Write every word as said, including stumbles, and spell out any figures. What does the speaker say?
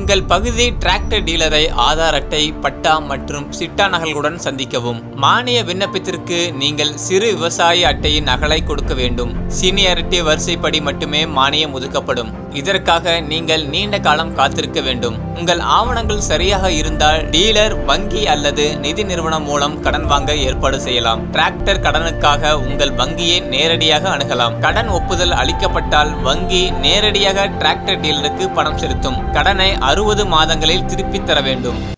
உங்கள் பகுதி டிராக்டர் டீலரை ஆதார் அட்டை, பட்டா மற்றும் சிட்டா நகல்களுடன் சந்திக்கவும். மானிய விண்ணப்பத்திற்கு நீங்கள் சிறு விவசாய அட்டையின் நகலை கொடுக்க வேண்டும். சீனியாரிட்டி வரிசைப்படி மட்டுமே மானியம் ஒதுக்கப்படும். இதற்காக நீங்கள் நீண்ட காலம் காத்திருக்க வேண்டும். உங்கள் ஆவணங்கள் சரியாக இருந்தால் டீலர் வங்கி அல்லது நிதி நிறுவனம் மூலம் கடன் வாங்க ஏற்பாடு செய்யலாம். டிராக்டர் கடனுக்காக உங்கள் வங்கியை நேரடியாக அணுகலாம். கடன் ஒப்புதல் அளிக்கப்பட்டால் வங்கி நேரடியாக டிராக்டர் டீலருக்கு பணம் செலுத்தும். கடனை அறுபது மாதங்களில் திருப்பித் தர வேண்டும்.